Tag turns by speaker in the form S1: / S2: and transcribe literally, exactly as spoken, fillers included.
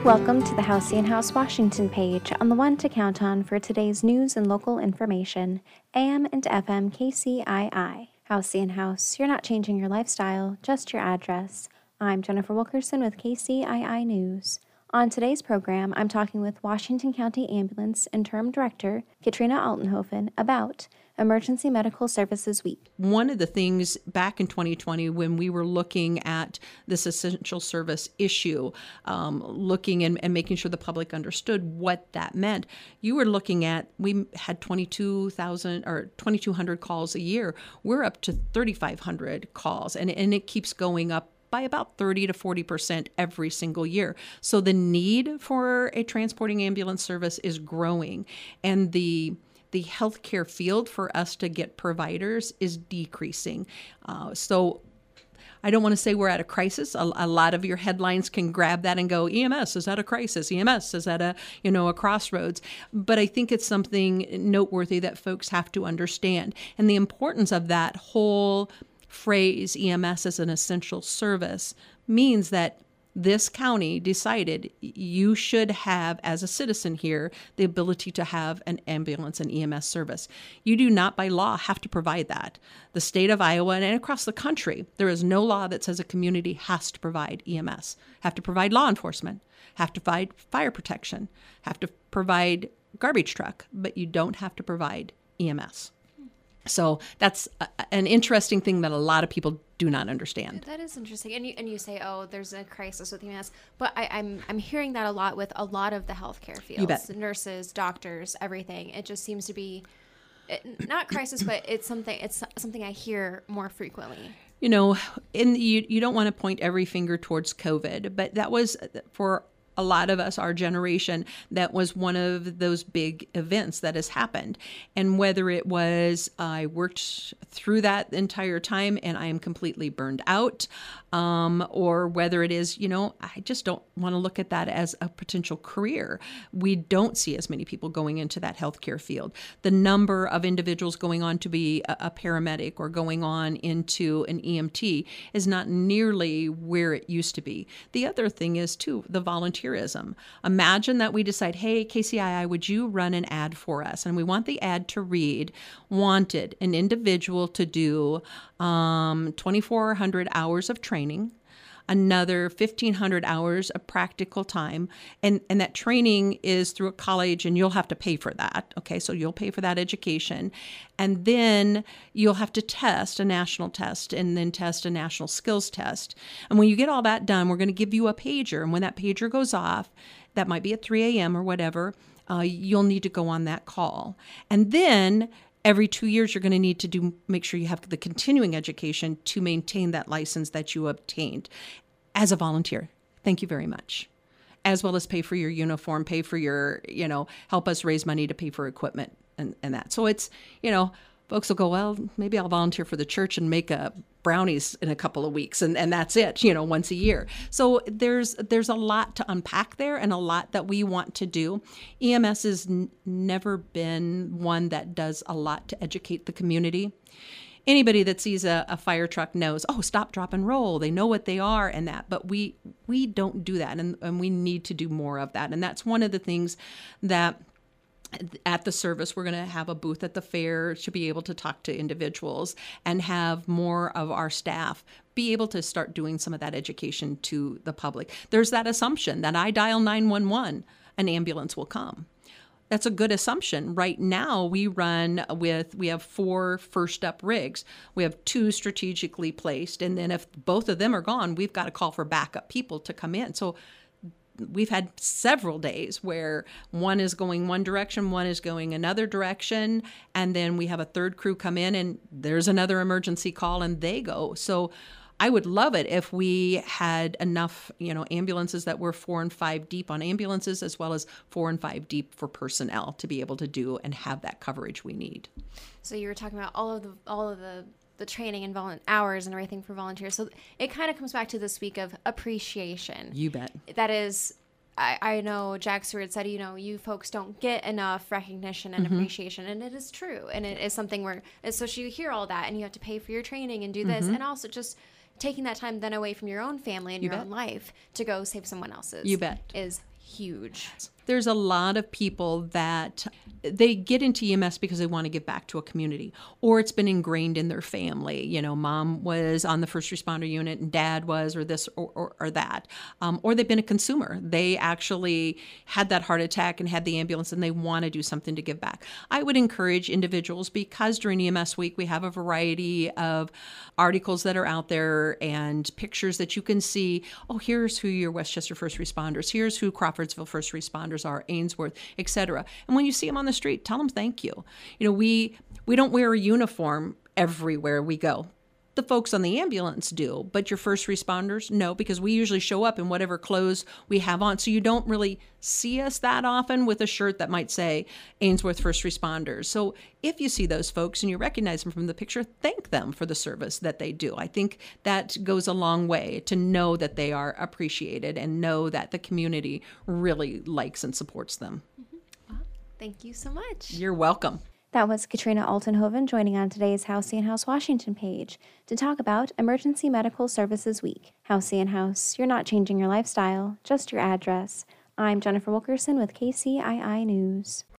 S1: Welcome to the Halcyon House Washington page on the one to count on for today's news and local information, A M and F M K C I I. Halcyon House, you're not changing your lifestyle, just your address. I'm Jennifer Wilkerson with K C I I News. On today's program, I'm talking with Washington County Ambulance Interim Director Katrina Altenhofen about Emergency Medical Services Week.
S2: One of the things back in twenty twenty when we were looking at this essential service issue, um, looking and, and making sure the public understood what that meant, you were looking at, we had twenty-two thousand or twenty-two hundred calls a year. We're up to thirty-five hundred calls, and, and it keeps going up by about thirty to forty percent every single year. So the need for a transporting ambulance service is growing, and the the healthcare field for us to get providers is decreasing. Uh, so I don't want to say we're at a crisis. A, a lot of your headlines can grab that and go, E M S is at a crisis. E M S is at a, you know, a crossroads. But I think it's something noteworthy that folks have to understand. And the importance of that whole phrase, E M S as an essential service, means that this county decided you should have, as a citizen here, the ability to have an ambulance and E M S service. You do not, by law, have to provide that. The state of Iowa and across the country, there is no law that says a community has to provide E M S, have to provide law enforcement, have to provide fire protection, have to provide garbage truck, but you don't have to provide E M S. So that's a, an interesting thing that a lot of people do not understand.
S1: That is interesting. And you and you say, oh, there's a crisis with E M S. But I, I'm I'm hearing that a lot with a lot of the healthcare fields.
S2: You bet.
S1: Nurses, doctors, everything. It just seems to be it, not crisis, but it's something it's something I hear more frequently.
S2: You know, in you you don't want to point every finger towards COVID, but that was for a lot of us, our generation, that was one of those big events that has happened. And whether it was I worked through that entire time and I am completely burned out, um, or whether it is, you know, I just don't want to look at that as a potential career. We don't see as many people going into that healthcare field. The number of individuals going on to be a, a paramedic or going on into an E M T is not nearly where it used to be. The other thing is, too, the volunteerism. Imagine that we decide, hey, K C I I, would you run an ad for us? And we want the ad to read, wanted an individual to do um, twenty-four hundred hours of training, another fifteen hundred hours of practical time. And, and that training is through a college, and you'll have to pay for that. Okay, so you'll pay for that education. And then you'll have to test a national test and then test a national skills test. And when you get all that done, we're going to give you a pager. And when that pager goes off, that might be at three a.m. or whatever, uh, you'll need to go on that call. And then every two years, you're going to need to do make sure you have the continuing education to maintain that license that you obtained as a volunteer. Thank you very much. As well as pay for your uniform, pay for your, you know, help us raise money to pay for equipment and, and that. So it's, you know, folks will go, well, maybe I'll volunteer for the church and make a brownies in a couple of weeks, and, and that's it, you know, once a year. So there's there's a lot to unpack there and a lot that we want to do. E M S has n- never been one that does a lot to educate the community. Anybody that sees a, a fire truck knows, oh, stop, drop, and roll. They know what they are and that, but we we don't do that, and, and we need to do more of that. And that's one of the things that at the service, we're going to have a booth at the fair to be able to talk to individuals and have more of our staff be able to start doing some of that education to the public. There's that assumption that I dial nine one one, an ambulance will come. That's a good assumption. Right now, we run with, we have four first up rigs. We have two strategically placed. And then if both of them are gone, we've got to call for backup people to come in. So we've had several days where one is going one direction, one is going another direction, and then we have a third crew come in and there's another emergency call and they go. So I would love it if we had enough, you know, ambulances that were four and five deep on ambulances, as well as four and five deep for personnel to be able to do and have that coverage we need.
S1: So you were talking about all of the all of the the training and volu- hours and everything for volunteers. So it kind of comes back to this week of appreciation.
S2: You bet.
S1: That is, I, I know Jack Stewart said, you know, you folks don't get enough recognition and mm-hmm. appreciation. And it is true. And it is something where, especially you hear all that and you have to pay for your training and do this. Mm-hmm. And also just taking that time then away from your own family and
S2: you
S1: your
S2: bet.
S1: own life to go save someone else's.
S2: You bet.
S1: Is
S3: huge.
S2: There's a lot of people that they get into E M S because they want to give back to a community, or it's been ingrained in their family. You know, mom was on the first responder unit and dad was, or this or, or, or that. Um, or they've been a consumer. They actually had that heart attack and had the ambulance and they want to do something to give back. I would encourage individuals, because during E M S week, we have a variety of articles that are out there and pictures that you can see. Oh, here's who your Westchester first responders, here's who Crawfordsville first responders are, Ainsworth, et cetera. And when you see them on the street, tell them thank you. You know, we we don't wear a uniform everywhere we go. The folks on the ambulance do, but your first responders, no, because we usually show up in whatever clothes we have on. So you don't really see us that often with a shirt that might say Ainsworth First Responders. So if you see those folks and you recognize them from the picture, thank them for the service that they do. I think that goes a long way to know that they are appreciated and know that the community really likes and supports them.
S3: Mm-hmm. Well, thank you so much.
S2: You're welcome.
S1: That was Katrina Altenhoven joining on today's How C N House Washington page to talk about Emergency Medical Services Week. How C N House, you're not changing your lifestyle, just your address. I'm Jennifer Wilkerson with K C I I News.